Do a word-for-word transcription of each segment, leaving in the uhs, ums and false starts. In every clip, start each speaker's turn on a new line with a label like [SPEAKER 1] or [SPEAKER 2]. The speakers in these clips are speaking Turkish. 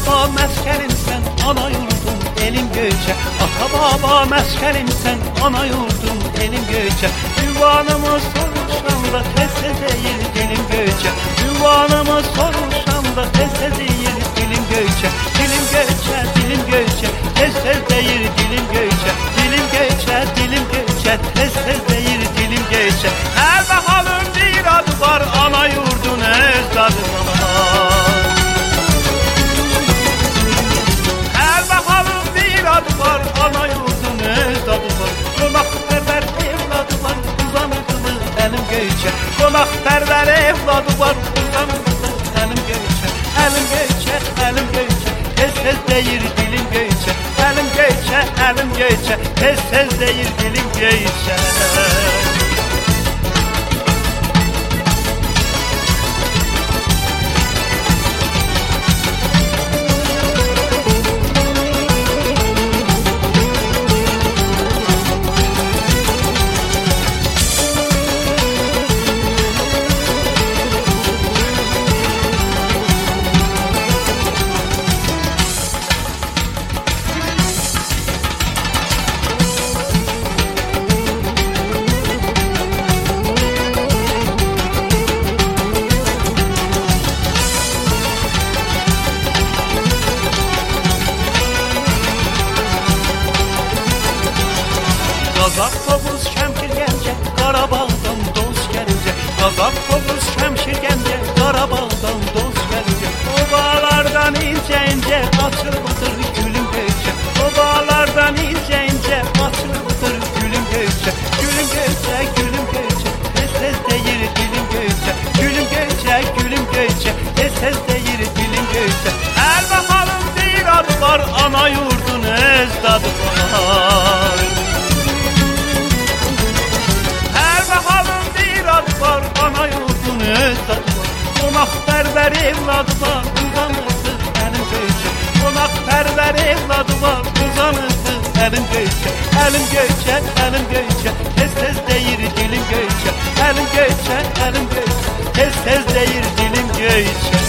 [SPEAKER 1] baba meskenimsen ana yurdum elim göçe. Ata baba meskenimsen ana yurdum elim göçe. Ünvanımı soruşanda tez değil dilim göçe. Ünvanımı soruşanda tez değil dilim göçe. Dilim göçe, dilim göçe, tez tez değil dilim göçe. Dilim göçe, dilim göçe, tez tez değil dilim göçe. Her baharın bir adı var, ana yurdun öz adı var. Her baharın bir adı var, ana yurdun öz adı var. Konakperver evladı var, uzanırdı mı elim göçe. Konakperver evladı var, uzanırdı mı elim göçe. Elim göçe, elim göçe, tez tez değil dilim göçe. Elim göçe, elim göçe, tez tez değil dilim göçe. Kazak tovuz şemşir gence, Qarabağdan dost gelince. Kazak tovuz şemşir gence, Qarabağdan dost gelince. O bağlardan ince ince açır bıdır gülüm göçe. O bağlardan ince ince açır bıdır gülüm göçe. Gülüm göçe, gülüm göçe, tez tez değil dilim göçe. Gülüm göçe, gülüm göçe, tez tez değil dilim göçe. Her baharın bir adı var, ana yurdun öz tadı var. Ana yurdun öz tadı var. Konakperver evladı var, uzanırdı elim göçe. Konakperver evladı var, uzanırdı elim göçe. Elim göçe, elim göçe, tez tez değil dilim göçe. Elim göçe, elim göçe, tez tez değil dilim göçe.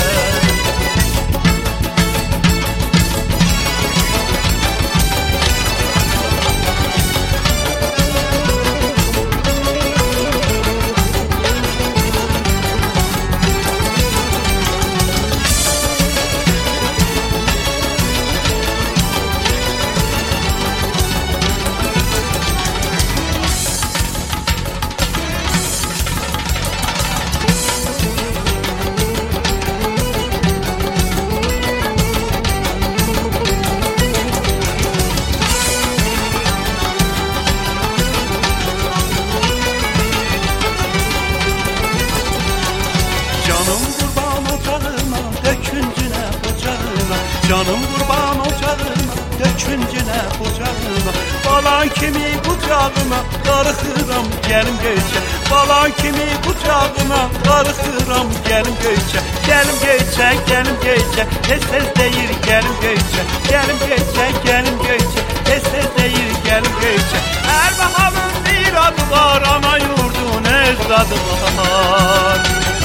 [SPEAKER 1] Canım kurban ocağına, döküncünə bucağına. Balan kimi bucağına, darıxıram gəlim göçə. Balan kimi bucağına, darıxıram gəlim göçə. Gəlim göçə, gəlim göçə, tez tez deyir gəlim göçə. Gəlim göçə, gəlim göçə, tez tez deyir gəlim göçə. Hər baharın bir adı var, ana yurdun öz adı var.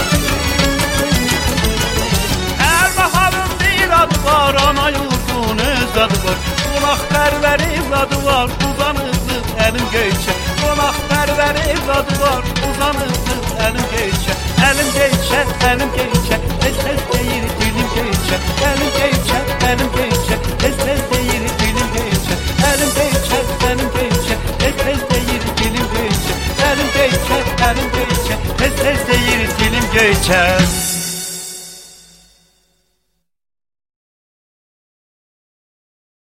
[SPEAKER 1] Var ana yurdun öz adı var. Konakperver evladı var, uzanırdı elim göçe. Konakperver evladı var, uzanırdı elim göçe. Elim göçe, elim göçe, tez tez değil dilim göçe. Elim göçe, elim göçe, tez tez değil dilim göçe. Elim göçe, elim göçe, tez tez değil dilim göçe. Elim göçe, elim göçe, tez tez değil dilim göçe.